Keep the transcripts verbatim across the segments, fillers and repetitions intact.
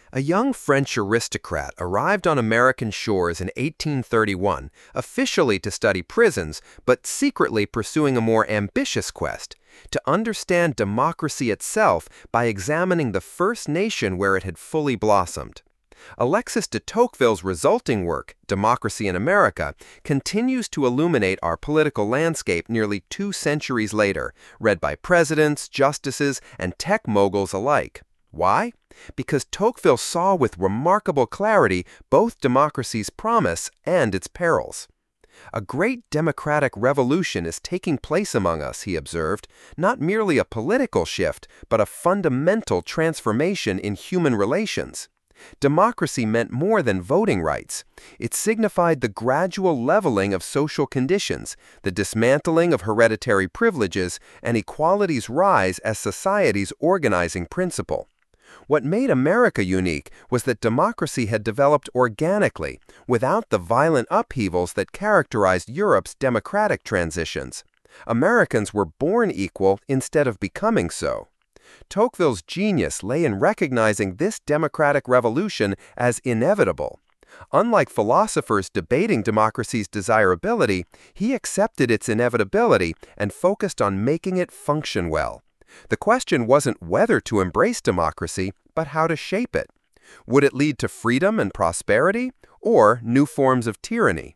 A young French aristocrat arrived on American shores in eighteen thirty-one, officially to study prisons, but secretly pursuing a more ambitious quest, to understand democracy itself by examining the first nation where it had fully blossomed. Alexis de Tocqueville's resulting work, Democracy in America, continues to illuminate our political landscape nearly two centuries later, read by presidents, justices, and tech moguls alike. Why? Because Tocqueville saw with remarkable clarity both democracy's promise and its perils. A great democratic revolution is taking place among us, he observed, not merely a political shift, but a fundamental transformation in human relations. Democracy meant more than voting rights. It signified the gradual leveling of social conditions, the dismantling of hereditary privileges, and equality's rise as society's organizing principle. What made America unique was that democracy had developed organically, without the violent upheavals that characterized Europe's democratic transitions. Americans were born equal instead of becoming so. Tocqueville's genius lay in recognizing this democratic revolution as inevitable. Unlike philosophers debating democracy's desirability, he accepted its inevitability and focused on making it function well. The question wasn't whether to embrace democracy, but how to shape it. Would it lead to freedom and prosperity, or new forms of tyranny?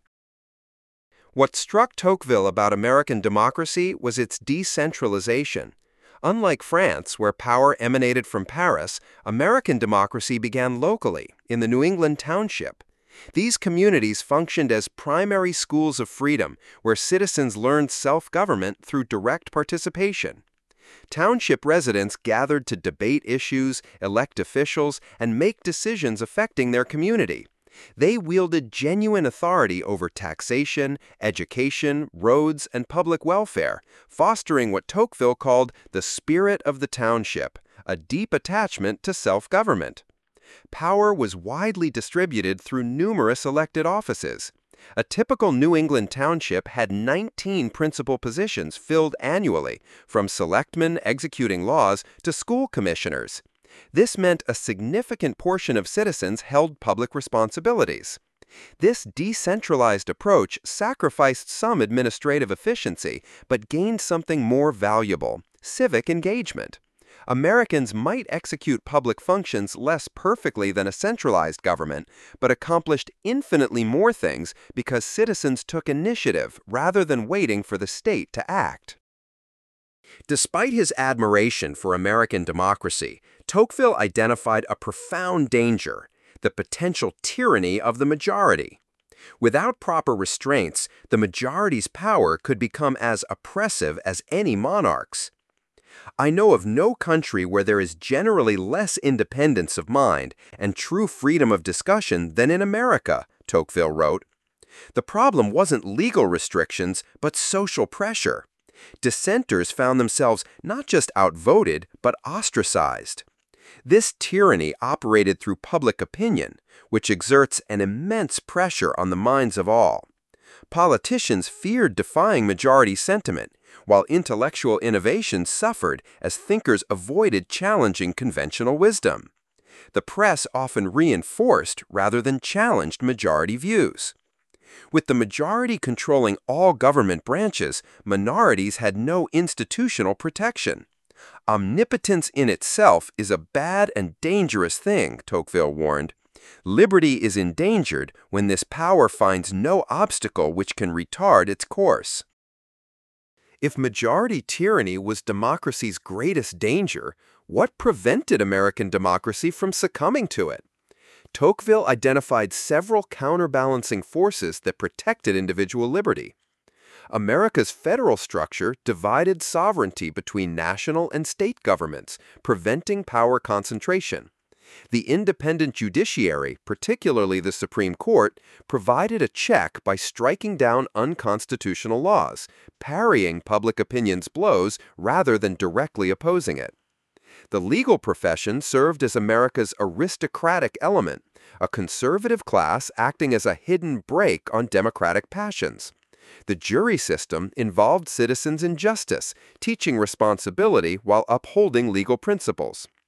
What struck Tocqueville about American democracy was its decentralization. Unlike France, where power emanated from Paris, American democracy began locally, in the New England township. These communities functioned as primary schools of freedom, where citizens learned self-government through direct participation. Township residents gathered to debate issues, elect officials, and make decisions affecting their community. They wielded genuine authority over taxation, education, roads, and public welfare, fostering what Tocqueville called the spirit of the township, a deep attachment to self-government. Power was widely distributed through numerous elected offices. A typical New England township had nineteen principal positions filled annually, from selectmen executing laws to school commissioners. This meant a significant portion of citizens held public responsibilities. This decentralized approach sacrificed some administrative efficiency, but gained something more valuable: civic engagement. Americans might execute public functions less perfectly than a centralized government, but accomplished infinitely more things because citizens took initiative rather than waiting for the state to act. Despite his admiration for American democracy, Tocqueville identified a profound danger: the potential tyranny of the majority. Without proper restraints, the majority's power could become as oppressive as any monarch's. I know of no country where there is generally less independence of mind and true freedom of discussion than in America, Tocqueville wrote. The problem wasn't legal restrictions, but social pressure. Dissenters found themselves not just outvoted, but ostracized. This tyranny operated through public opinion, which exerts an immense pressure on the minds of all. Politicians feared defying majority sentiment, while intellectual innovation suffered as thinkers avoided challenging conventional wisdom. The press often reinforced rather than challenged majority views. With the majority controlling all government branches, minorities had no institutional protection. Omnipotence in itself is a bad and dangerous thing, Tocqueville warned. Liberty is endangered when this power finds no obstacle which can retard its course. If majority tyranny was democracy's greatest danger, what prevented American democracy from succumbing to it? Tocqueville identified several counterbalancing forces that protected individual liberty. America's federal structure divided sovereignty between national and state governments, preventing power concentration. The independent judiciary, particularly the Supreme Court, provided a check by striking down unconstitutional laws, parrying public opinion's blows rather than directly opposing it. The legal profession served as America's aristocratic element, a conservative class acting as a hidden brake on democratic passions. The jury system involved citizens in justice, teaching responsibility while upholding legal principles.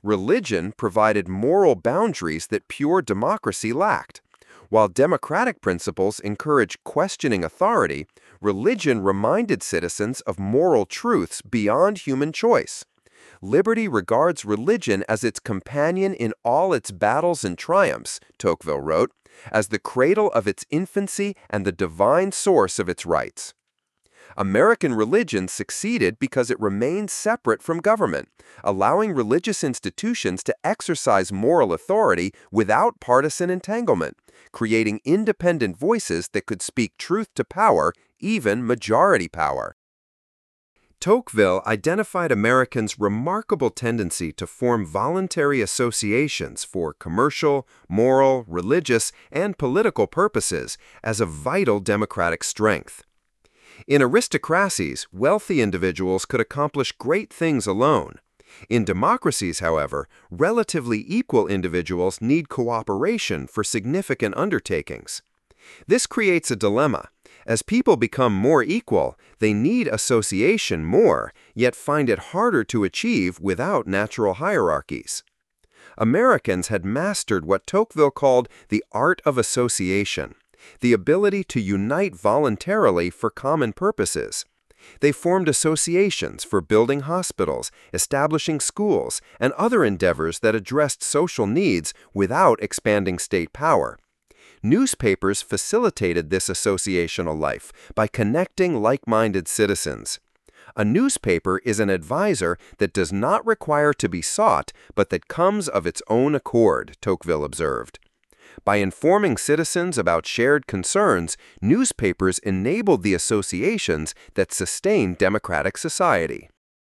Religion provided moral boundaries that pure democracy lacked. While democratic principles encourage questioning authority, religion reminded citizens of moral truths beyond human choice. Liberty regards religion as its companion in all its battles and triumphs, Tocqueville wrote, as the cradle of its infancy and the divine source of its rights. American religion succeeded because it remained separate from government, allowing religious institutions to exercise moral authority without partisan entanglement, creating independent voices that could speak truth to power, even majority power. Tocqueville identified Americans' remarkable tendency to form voluntary associations for commercial, moral, religious, and political purposes as a vital democratic strength. In aristocracies, wealthy individuals could accomplish great things alone. In democracies, however, relatively equal individuals need cooperation for significant undertakings. This creates a dilemma. As people become more equal, they need association more, yet find it harder to achieve without natural hierarchies. Americans had mastered what Tocqueville called the art of association, the ability to unite voluntarily for common purposes. They formed associations for building hospitals, establishing schools, and other endeavors that addressed social needs without expanding state power. Newspapers facilitated this associational life by connecting like-minded citizens. A newspaper is an advisor that does not require to be sought, but that comes of its own accord, Tocqueville observed. By informing citizens about shared concerns, newspapers enabled the associations that sustain democratic society.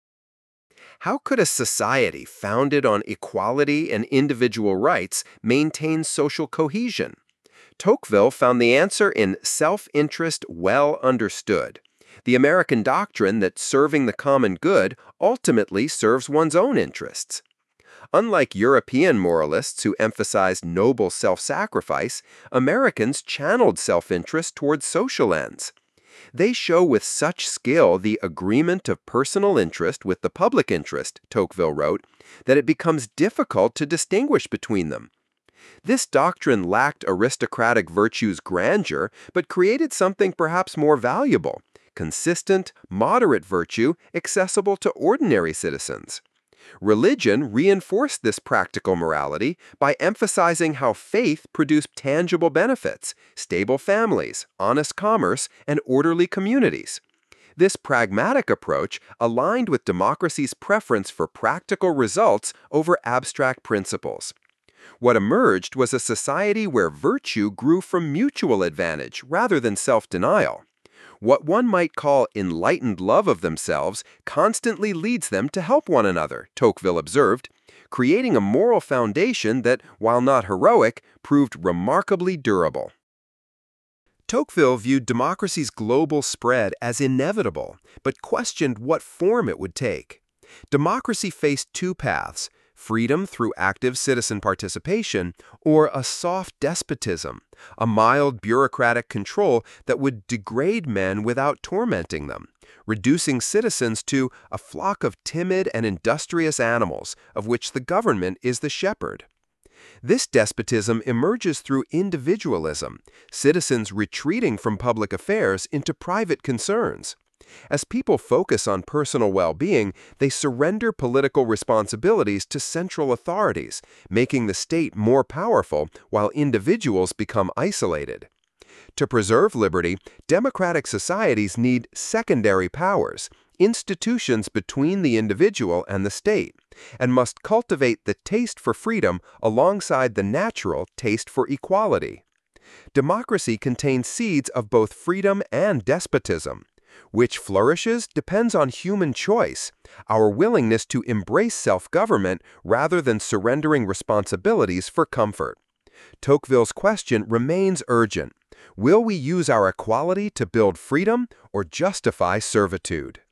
How could a society founded on equality and individual rights maintain social cohesion? Tocqueville found the answer in self-interest well understood, the American doctrine that serving the common good ultimately serves one's own interests. Unlike European moralists who emphasized noble self-sacrifice, Americans channeled self-interest towards social ends. They show with such skill the agreement of personal interest with the public interest, Tocqueville wrote, that it becomes difficult to distinguish between them. This doctrine lacked aristocratic virtue's grandeur, but created something perhaps more valuable: consistent, moderate virtue accessible to ordinary citizens. Religion reinforced this practical morality by emphasizing how faith produced tangible benefits, stable families, honest commerce, and orderly communities. This pragmatic approach aligned with democracy's preference for practical results over abstract principles. What emerged was a society where virtue grew from mutual advantage rather than self-denial. What one might call enlightened love of themselves constantly leads them to help one another, Tocqueville observed, creating a moral foundation that, while not heroic, proved remarkably durable. Tocqueville viewed democracy's global spread as inevitable, but questioned what form it would take. Democracy faced two paths: freedom through active citizen participation, or a soft despotism, a mild bureaucratic control that would degrade men without tormenting them, reducing citizens to a flock of timid and industrious animals, of which the government is the shepherd. This despotism emerges through individualism, citizens retreating from public affairs into private concerns. As people focus on personal well-being, they surrender political responsibilities to central authorities, making the state more powerful while individuals become isolated. To preserve liberty, democratic societies need secondary powers, institutions between the individual and the state, and must cultivate the taste for freedom alongside the natural taste for equality. Democracy contains seeds of both freedom and despotism. Which flourishes depends on human choice, our willingness to embrace self-government rather than surrendering responsibilities for comfort. Tocqueville's question remains urgent: will we use our equality to build freedom or justify servitude?